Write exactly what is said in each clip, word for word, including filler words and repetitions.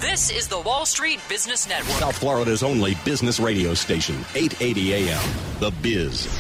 This is the Wall Street Business Network. South Florida's only business radio station, eight eighty A M. The Biz.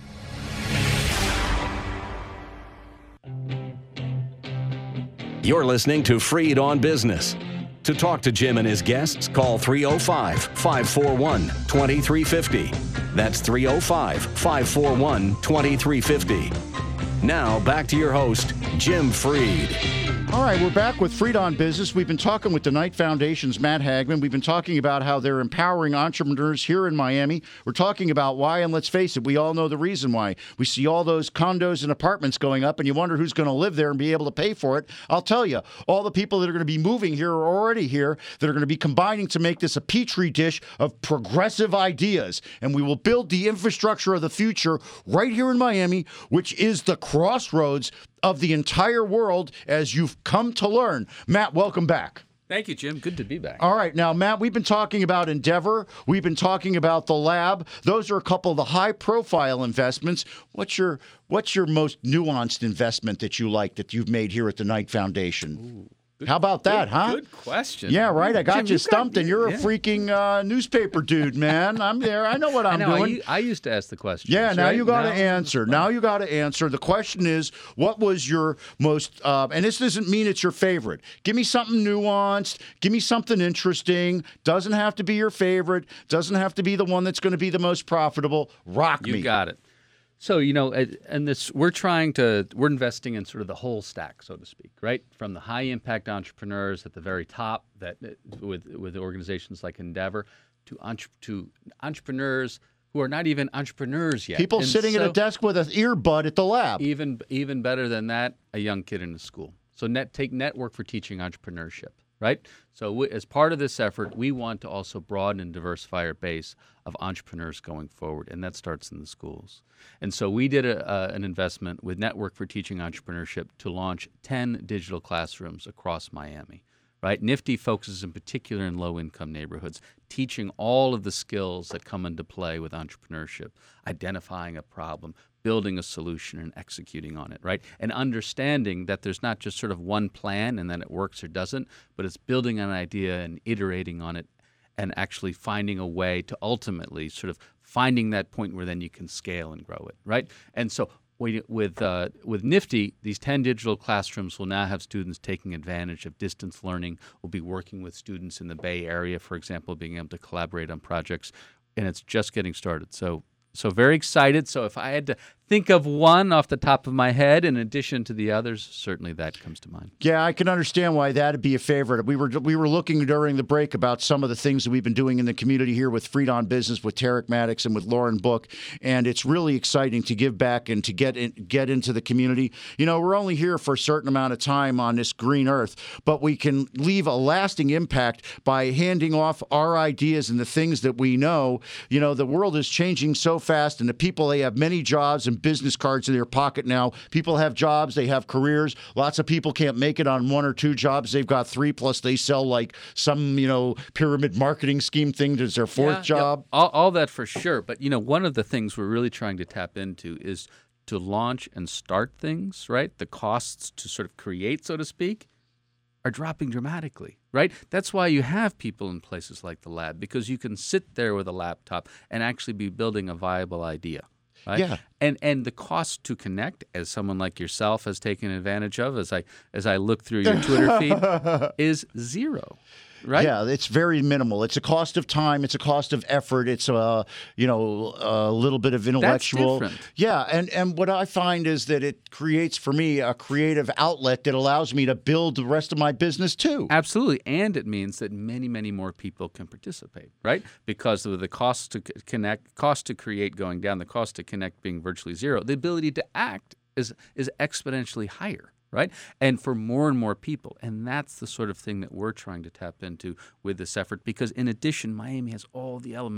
You're listening to Freed on Business. To talk to Jim and his guests, call three oh five, five four one, two three five oh. That's three oh five, five four one, two three five oh. Now, back to your host, Jim Freed. All right, we're back with Freed on Business. We've been talking with the Knight Foundation's Matt Hagman. We've been talking about how they're empowering entrepreneurs here in Miami. We're talking about why, and let's face it, we all know the reason why. We see all those condos and apartments going up, and you wonder who's going to live there and be able to pay for it. I'll tell you, all the people that are going to be moving here are already here, that are going to be combining to make this a petri dish of progressive ideas. And we will build the infrastructure of the future right here in Miami, which is the crossroads of the entire world, as you've come to learn. Matt, welcome back. Thank you, Jim. Good to be back. All right. Now, Matt, we've been talking about Endeavor. We've been talking about the lab. Those are a couple of the high-profile investments. What's your what's your most nuanced investment that you like that you've made here at the Knight Foundation? Ooh. Good, How about that, good, huh? Good question. Yeah, right. I got Jim, you stumped, got, and you're yeah. a freaking uh, newspaper dude, man. I'm there. I know what I'm I know, doing. I, I used to ask the question. Yeah, now right? you got to now, answer. Now you got to answer. The question is, what was your most, uh, and this doesn't mean it's your favorite. Give me something nuanced. Give me something interesting. Doesn't have to be your favorite. Doesn't have to be the one that's going to be the most profitable. Rock You me. You got it. So, you know, and this, we're trying to, we're investing in sort of the whole stack, so to speak, right? From the high impact entrepreneurs at the very top that with with organizations like Endeavor to entre, to entrepreneurs who are not even entrepreneurs yet. People and sitting so, at a desk with an earbud at the lab. Even even better than that, a young kid in a school. So net, take Network for Teaching Entrepreneurship, right? So we, as part of this effort, we want to also broaden and diversify our base of entrepreneurs going forward, and that starts in the schools. And so we did a, uh, an investment with Network for Teaching Entrepreneurship to launch ten digital classrooms across Miami, right? NIFTY focuses in particular in low-income neighborhoods, teaching all of the skills that come into play with entrepreneurship, identifying a problem, building a solution, and executing on it, right? And understanding that there's not just sort of one plan and then it works or doesn't, but it's building an idea and iterating on it and actually finding a way to ultimately sort of finding that point where then you can scale and grow it, right? And so we, with uh, with NIFTY, these ten digital classrooms will now have students taking advantage of distance learning. We'll be working with students in the Bay Area, for example, being able to collaborate on projects, and it's just getting started. So, so very excited. So if I had to think of one off the top of my head, in addition to the others, certainly that comes to mind. Yeah, I can understand why that'd be a favorite. We were we were looking during the break about some of the things that we've been doing in the community here with Freed on Business, with Tarek Maddox and with Lauren Book, and it's really exciting to give back and to get in, get into the community. You know, we're only here for a certain amount of time on this green earth, but we can leave a lasting impact by handing off our ideas and the things that we know. You know, the world is changing so fast, and the people, they have many jobs and business cards in their pocket now. People have jobs, they have careers. Lots of people can't make it on one or two jobs. They've got three, plus they sell like some, you know, pyramid marketing scheme thing as their fourth yeah, job. Yeah, all, all that for sure. But, you know, one of the things we're really trying to tap into is to launch and start things, right? The costs to sort of create, so to speak, are dropping dramatically, right? That's why you have people in places like the lab, because you can sit there with a laptop and actually be building a viable idea. Right? Yeah. And and the cost to connect, as someone like yourself has taken advantage of, as I as I look through your Twitter feed, is zero. Right? Yeah, it's very minimal. It's a cost of time. It's a cost of effort. It's a, you know, a little bit of intellectual. That's different. Yeah, and, and what I find is that it creates for me a creative outlet that allows me to build the rest of my business too. Absolutely, and it means that many, many more people can participate, right? Because of the cost to connect, cost to create going down, the cost to connect being virtually zero, the ability to act is is exponentially higher. Right? And for more and more people. And that's the sort of thing that we're trying to tap into with this effort, because in addition, Miami has all the elements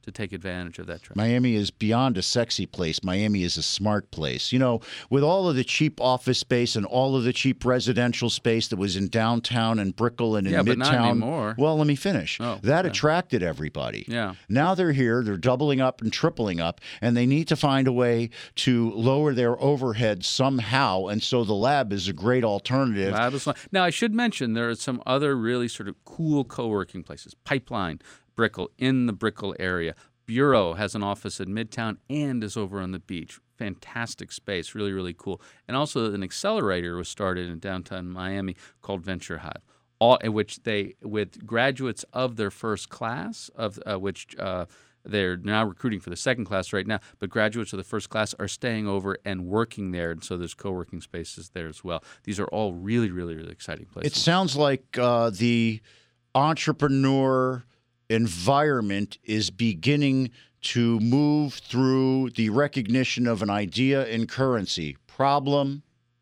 to take advantage of that trend. Miami is beyond a sexy place. Miami is a smart place. You know, with all of the cheap office space and all of the cheap residential space that was in downtown and Brickell and in Yeah, Midtown. but not anymore. Well, let me finish. Oh, that okay. attracted everybody. Yeah. Now they're here, they're doubling up and tripling up, and they need to find a way to lower their overhead somehow. And so the lab is a great alternative. Lab is fun. Now, I should mention there are some other really sort of cool co-working places. Pipeline, Brickell, in the Brickell area. Bureau has an office in Midtown and is over on the beach. Fantastic space, really, really cool. And also an accelerator was started in downtown Miami called Venture Hive, all in which they, with graduates of their first class, of uh, which uh, they're now recruiting for the second class right now, but graduates of the first class are staying over and working there, and so there's co-working spaces there as well. These are all really, really, really exciting places. It sounds like uh, the entrepreneur environment is beginning to move through the recognition of an idea in currency. Problem,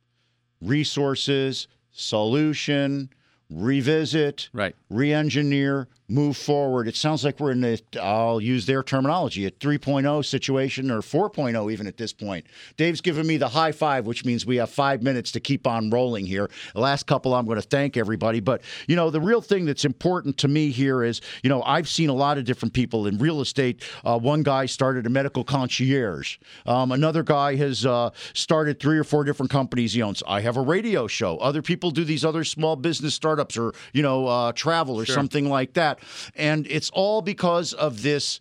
resources, solution, revisit, right. re-engineer, move forward. It sounds like we're in a, I'll use their terminology, a three point oh situation or four point oh even at this point. Dave's giving me the high five, which means we have five minutes to keep on rolling here. The last couple, I'm going to thank everybody. But, you know, the real thing that's important to me here is, you know, I've seen a lot of different people in real estate. Uh, one guy started a medical concierge. Um, another guy has uh, started three or four different companies he owns. I have a radio show. Other people do these other small business startups or, you know, uh, travel or Sure. something like that. And it's all because of this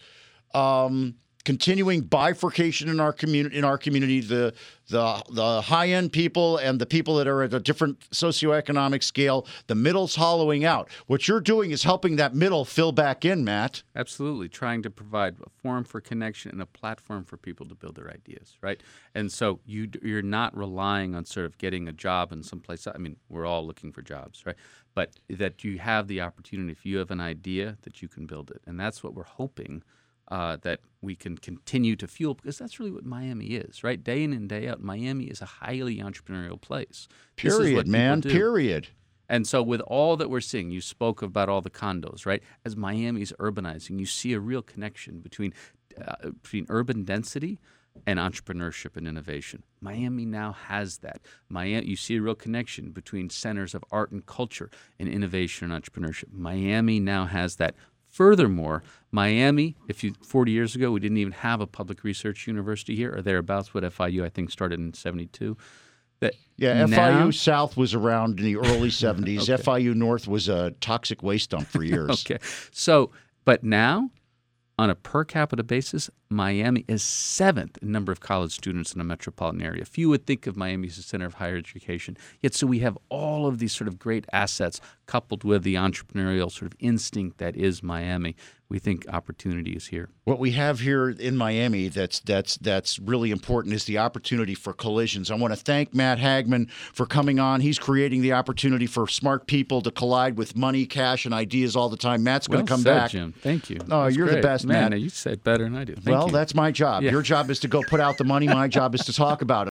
um, continuing bifurcation in our community. In our community, the the the high end people and the people that are at a different socioeconomic scale, the middle's hollowing out. What you're doing is helping that middle fill back in, Matt. Absolutely, trying to provide a forum for connection and a platform for people to build their ideas, right? And so you you're not relying on sort of getting a job in some place. I mean, we're all looking for jobs, right? But that you have the opportunity, if you have an idea, that you can build it, and that's what we're hoping uh, that we can continue to fuel, because that's really what Miami is, right? Day in and day out, Miami is a highly entrepreneurial place. This is Period, what people man. do. Period. And so with all that we're seeing, you spoke about all the condos, right? As Miami's urbanizing, you see a real connection between uh, between urban density and entrepreneurship and innovation. Miami now has that. Miami, you see a real connection between centers of art and culture and innovation and entrepreneurship. Miami now has that. Furthermore, Miami, if you forty years ago, we didn't even have a public research university here, or thereabouts. What F I U, I think, started in seventy-two. That Yeah, now, F I U South was around in the early seventies. Okay. F I U North was a toxic waste dump for years. Okay. So, but now, on a per capita basis, Miami is seventh in number of college students in a metropolitan area. Few would think of Miami as a center of higher education. Yet, so we have all of these sort of great assets coupled with the entrepreneurial sort of instinct that is Miami. We think opportunity is here. What we have here in Miami that's that's that's really important is the opportunity for collisions. I want to thank Matt Hagman for coming on. He's creating the opportunity for smart people to collide with money, cash, and ideas all the time. Matt's going Well to come said, back. Jim. Thank you. Oh, That's you're the great. best, man. Matt. You said better than I do. Thank Well, you. that's my job. Yeah. Your job is to go put out the money. My job is to talk about it.